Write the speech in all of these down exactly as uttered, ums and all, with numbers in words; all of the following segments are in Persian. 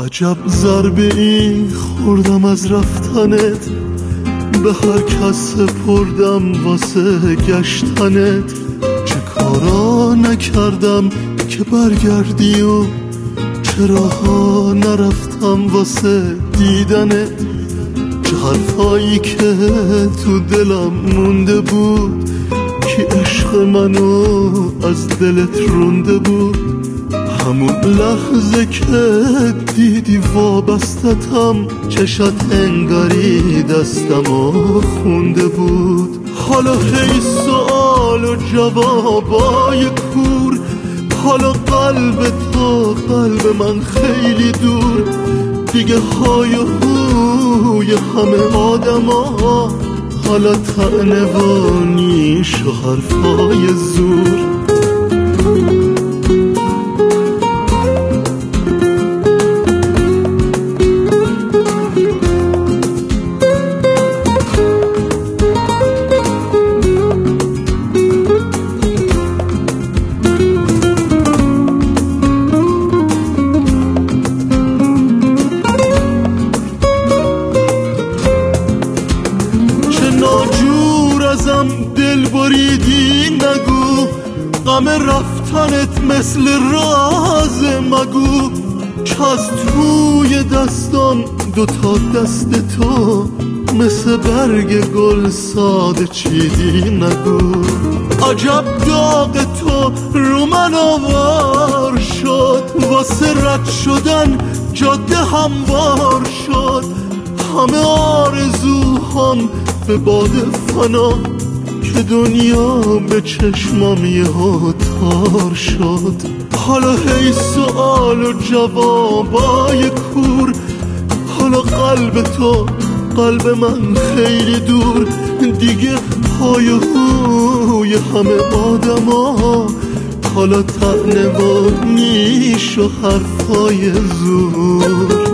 عجب ضربه ای خوردم از رفتنت، به هر کس سپردم واسه گشتنت. چه کارا نکردم که برگردی و چرا ها نرفتم واسه دیدنت. چه حرفایی که تو دلم مونده بود، که عشق منو از دلت رونده بود. همون لحظه که دیدی وابستتم، چشات انگاری دستمو خونده بود. حالا هی سوال و جوابای کور، حالا قلب تو قلب من خیلی دور. دیگه های و هوی همه آدم ها، حالا طعنه و نیش و حرفای زور. دل بریدی نگو، غم رفتنت مثل راز مگو. که از توی دستان دوتا دست تو، مثل برگ گل ساده چیدی نگو. عجب داغ تو رو من آوار شد، واسه رد شدن جاده هموار شد. همه آرزوهام به باد فنا، که دنیا به چشمام یهو تار شد. حالا هی سوال و جوابای کور، حالا قلب تو قلب من خیلی دور. دیگه پای و هوی همه آدم ها، حالا طعنه و نیش و حرفای زور.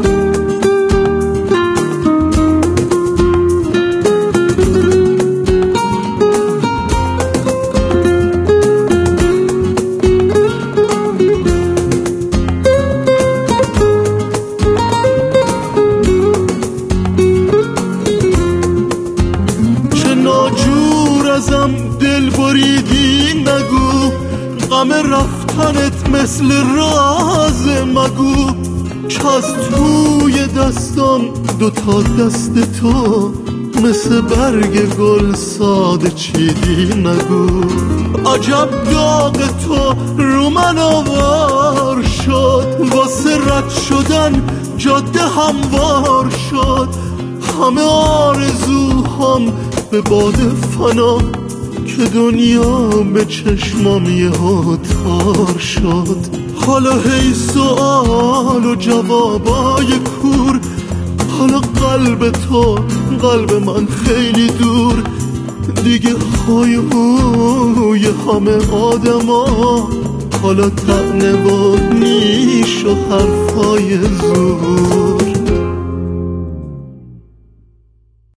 ازم دل بریدی نگو، غم رفتنت مثل راز مگو. که از توی دستان دوتا دست تو، مثل برگ گل ساده چیدی نگو. عجب داغ تو رو من آوار شد، واسه رد شدن جاده هموار شد. همه آرزوهام به باد فنا، که دنیا به چشمام یهو تار شد. حالا هی سوال و جوابای کور، حالا قلب تو قلب من خیلی دور. دیگه های هوی همه آدم ها، حالا طعنه و نیش و حرفای زور.